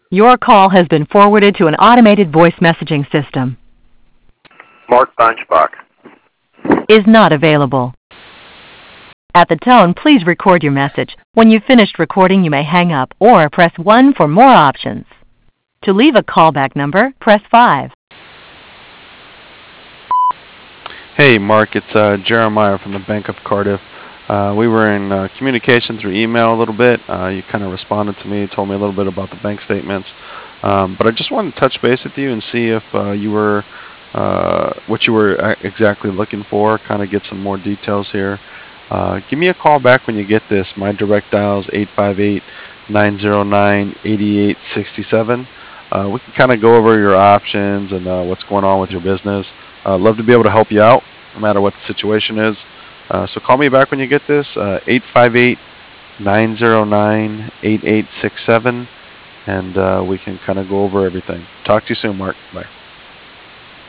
Your call has been forwarded to an automated voice messaging system. Mark Bunchbach. Is not available. At the tone, please record your message. When you've finished recording, you may hang up or press 1 for more options. To leave a callback number, press 5. Hey, Mark, it's Jeremiah from the Bank of Cardiff. We were in communication through email a little bit. You kind of responded to me, told me a little bit about the bank statements. But I just wanted to touch base with you and see if you were what you were exactly looking for, kind of get some more details here. Give me a call back when you get this. My direct dial is 858-909-8867. We can kind of go over your options and what's going on with your business. Love to be able to help you out, no matter what the situation is. So call me back when you get this, 858-909-8867, and we can kind of go over everything. Talk to you soon, Mark. Bye.